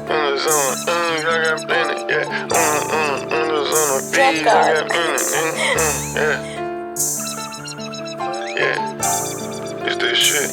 the zone, I got plenty, yeah. In the zone, I got plenty, yeah. It's this shit.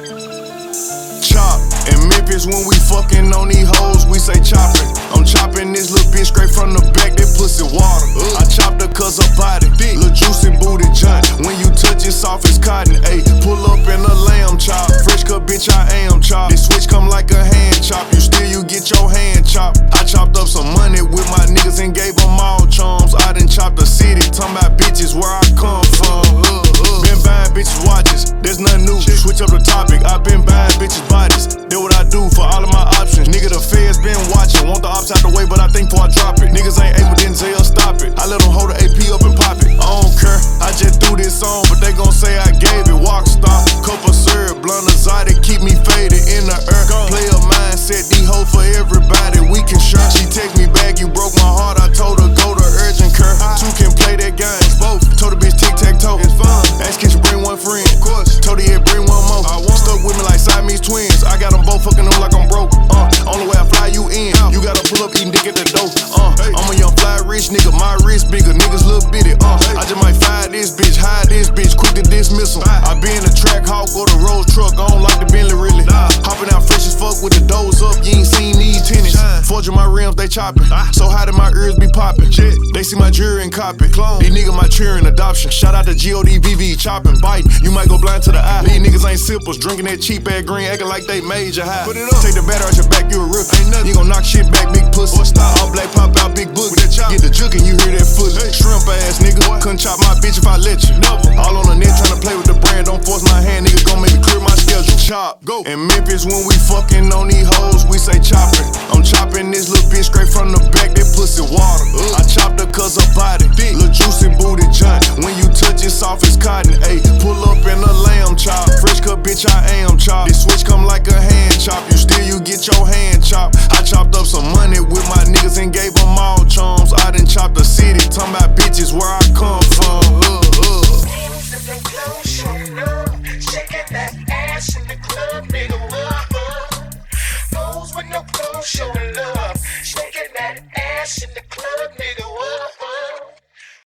Chop. In Memphis when we fucking on these hoes, we say chopping. I'm chopping this little bitch straight from the back, that pussy water. I chopped her cause her body thick, little juicy booty junk. When you touch it soft as cotton, ayy. Pull up in a lamb chop, fresh cut bitch I am chop. This switch come like a hand chop, you get your hand chopped. I chopped up some money with my niggas and gave them all charms. I done chopped the city, talking about bitches where I come from. Been buying bitches watches, there's nothing new. Switch up the topic, I been buying bitches bodies. That's what I do for all of my options. Nigga, the feds been watching. Want the ops out the way, but I think before I drop it. Niggas ain't able, Denzel, stop it. I let them hold the AP up and pop it. I don't care, I just threw this song, but they gon' say I gave it. Walk star, cup of syrup, blunt exotic, keep me faded in the earth. Player mindset, these hoes for everybody, we can share. She text me back, you broke my heart, I told her go to urgent care. Two can play that game, both. Told the bitch tic-tac-toe, it's fun. Ask can she bring one friend, of course. Told her yeah, bring one more. Stuck with me like Siamese twins, I got them both fucking them like I'm broke. Only way I fly you in, you gotta pull up eating dick at the door. I'm a young fly rich nigga, my wrist bigger, niggas look bitty. I just might fire this bitch, hide this bitch, quick to dismiss em. I been a track hawk or the road truck, I don't like the Bentley really. Hopping out fresh as fuck with the doors up, you ain't seen these tennis. Forging my rims, they chopping, so high that my ears be popping. They see my jewelry and copy, these niggas my cheering adoption. Shout out to GODVV, chopping, biting, you might go blind to the eye. These niggas ain't simples, drinking that cheap ass green, acting like they major high. Put it up. Take the batter out your back, you a rip. Ain't nothing. You gon' knock shit back, big pussy. All black pop out, big book. Get the juke and you hear that foot. Shrimp ass nigga, couldn't chop my bitch if I let you. All on the net tryna play with the brand, don't force my hand, nigga gon' make me clear my schedule. Chop, go. In Memphis when we fucking on these hoes, we say chopping. I'm chopping this little bitch straight from the back, that pussy water. I chopped her cause her body thick, little juicy booty junk. When you touch it soft as cotton, ayy. Pull up in a lamb chop, fresh cut bitch I am chop. This switch come like a hand chop, you get your hand chopped. I chopped up some money with my niggas and